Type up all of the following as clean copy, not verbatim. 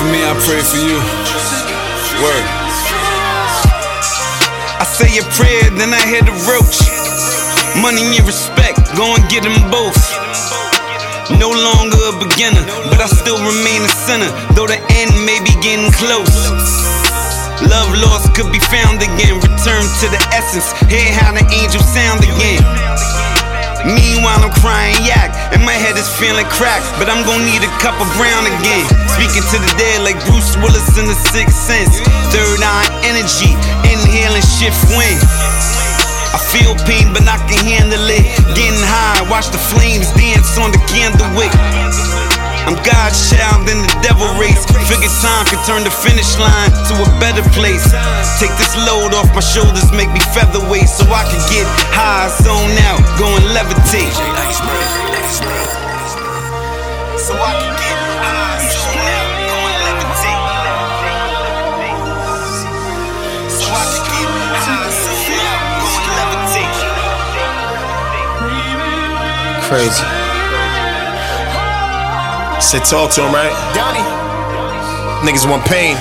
for me, I pray for you. Word. I say a prayer, then I hit a roach. Money and respect, go and get them both. No longer a beginner, but I still remain a sinner, though the end may be getting close. Love lost could be found again, return to the essence, hear how the angels sound again. Meanwhile I'm crying yak, and my head is feeling cracked, but I'm gon' need a cup of brown again. Speaking to the dead like Bruce Willis in The Sixth Sense. Third eye energy, inhaling shift wind. I feel pain, but I can handle it. Getting high, watch the flames dance on the candle wick. I'm God's child in the devil race. Figure time can turn the finish line to a better place. Take this load off my shoulders, make me featherweight, so I can get high, zone out, go and levitate. So I can get high, zone out, go and levitate. So I can get high, zone out, go and levitate. Crazy. Said talk to him, right? Donnie. Niggas want pain.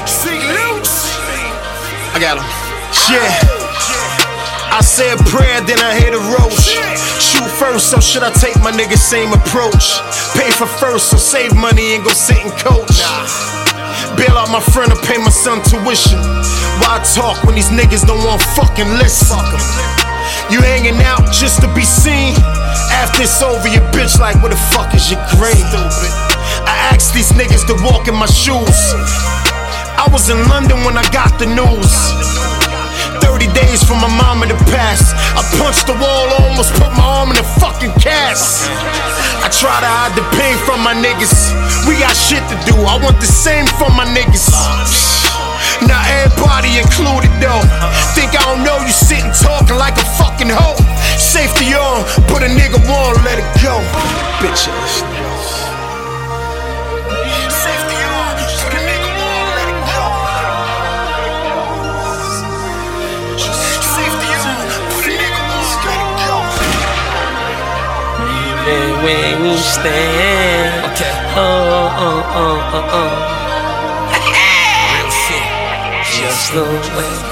I got him. Yeah. I say a prayer, then I hit a roach. Shoot first, so should I take my niggas same approach? Pay for first, so save money and go sit and coach. Bail out my friend or pay my son tuition. Why talk when these niggas don't want fucking listen? You hanging out just to be seen. After it's over, your bitch like, where the fuck is your grave? I asked these niggas to walk in my shoes. I was in London when I got the news. 30 days from my mama to pass. I punched the wall, almost put my arm in a fucking cast. I try to hide the pain from my niggas. We got shit to do, I want the same from my niggas. Not everybody included though. Think I don't know you sitting talking like a fucking hoe. Safety on, put a nigga on, let it go. Bitch ass niggas. Safety on, put a nigga on, let it go. Safety on, put a nigga on, let it go. Even when we stand. Okay. Just the way.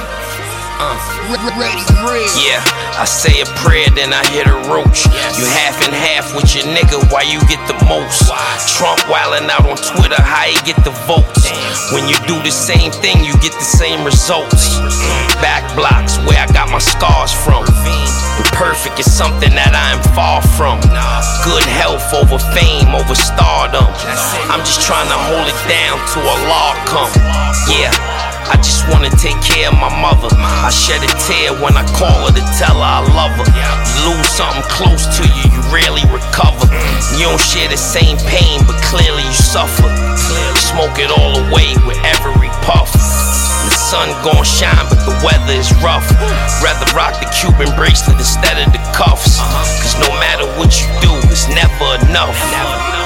Yeah, I say a prayer, then I hit a roach. You half and half with your nigga, why you get the most? Trump wildin' out on Twitter, how he get the votes? When you do the same thing, you get the same results. Back blocks, where I got my scars from. Imperfect is something that I am far from. Good health over fame, over stardom. I'm just trying to hold it down till Allah come. Yeah, I just wanna take care of my mother. I shed a tear when I call her to tell her I love her. You lose something close to you, you rarely recover. You don't share the same pain, but clearly you suffer. Smoke it all away with every puff. The sun gon' shine, but the weather is rough. Rather rock the Cuban bracelet instead of the cuffs. Cause no matter what you do, it's never enough.